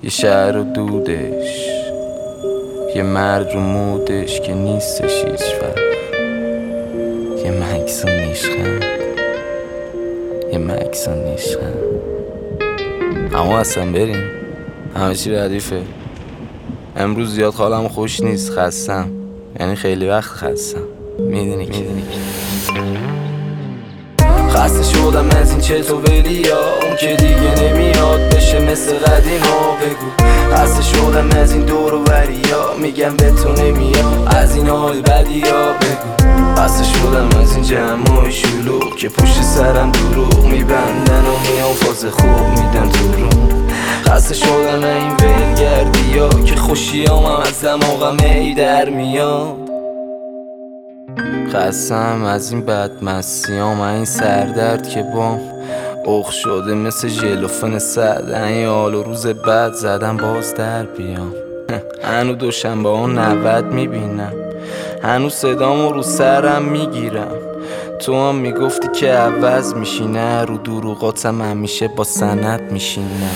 یه شهر و دودش، یه مرد رو مودش که نیستش هیچ وقت، یه مکس و نیشخند، یه مکس و نیشخند. اما اصلا بریم، همه چی ردیفه. امروز زیاد حالم خوش نیست، خستم، یعنی خیلی وقت خستم. میدونی که خسته شدم از این چه تو ولیا، اون که دیگه نمیاد بشه مثل قدیما. بگو خسته شدم از این دور و بریا، میگم به تو نمیاد از این حال بدیا. بگو خسته شدم از این جمع شلوغ که پشت سرم دروغ میبندن و میان فاز خوب میدن تو رو. خسته شدم این ولگردی ها که خوشیامم از دماغم ای در میاد. خستم از این بدمستیام، این سردرد که بام اخ شده مثل ژلوفن سد. این حال و روز بعد زدم باز در بیام. هنو دوشنبه ها 90 میبینم، هنو صدامو رو سرم میگیرم. تو هم میگفتی که عوض میشی، نه رو دروغاتم همیشه با سند میشینم.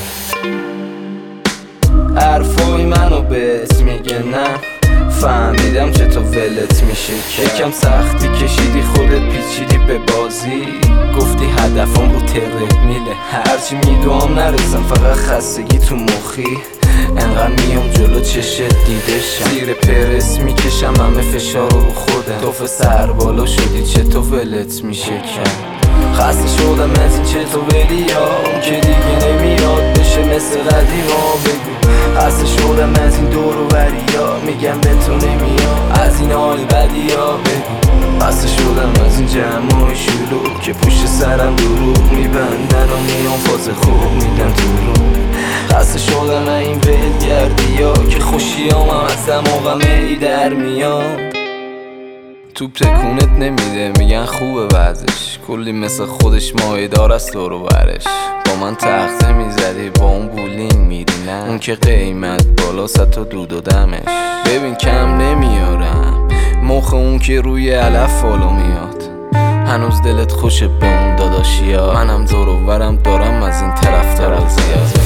حرفای منو بهت میگه نه، فهمیدم چه تو ولت میشه. یکم سختی کشیدی خودت پیچیدی به بازی، گفتی هدفم رو تره میله. هرچی میدوام نرسم فقط خستگی تو مخی، انقدر میام جلو چشت دیدشم. زیر پرس میکشم همه فشار رو خودم، توف سر بالا شدی چه تو ولت میشه کرد. خسته شدم از این چه تو ولیا، اون که دیگه نمیاد بشه مثل قدیما. بگو خسته شدم از این دور و بریا، میگم به تو نمیاد از این حال بدیا. بگو خسته شدم از این جمع شلوغ که پشت سرم دروغ میبندن و میان فاز خوب میدن تو رو. خسته شدم این ولگردی ها که خوشیامم از دماغم ای در میاد. توپ تکونت نمیده میگن خوبه وضعش، کلی مثل خودش مایدار است دور و برش. با من تخته میزدی با اون بولینگ میری، نه اون که قیمت بالا ست تا دود و دمش. ببین کم نمیارم مخ اون که روی علف فالو میاد. هنوز دلت خوشه به اون داداشیا، منم دور و برم دارم از این طرفدارا زیاد.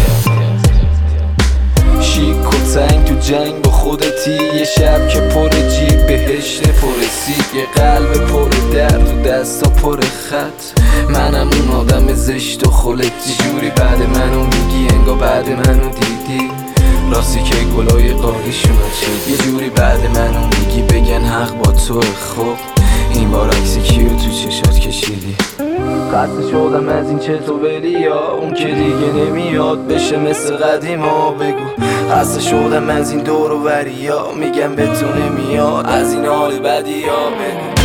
شیک و تنگ تو جنگ با خودتی، یه شب که پر جیب بهشت پر سیب، یه قلب پر درد و دستا پر خط. منم اون آدم زشت و خلطی، جوری بعد منو میگی انگار بعد منو دیدی. راستی که گلای قاریشونو چید، یه جوری بعد منو میگی بگن حق با تو. خب این بار عکس کیو تو چشات کشیدی؟ خسته شدم از این چه تو ولیا، اون که دیگه نمیاد بشه مثل قدیما. بگو خسته شدم از این دور و بریا، میگم به تو نمیاد از این حال بدیا. بگو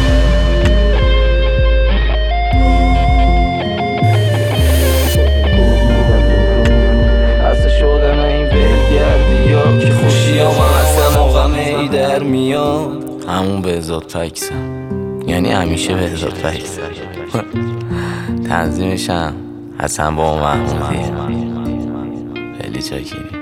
خسته شدم این ولگردی ها که خوشیامم از دماغم ای در میاد. همون بهزاد پکسم، یعنی همیشه بهزاد پکسم. تنظیمشم حسن با محمودی. خیلی چاکری.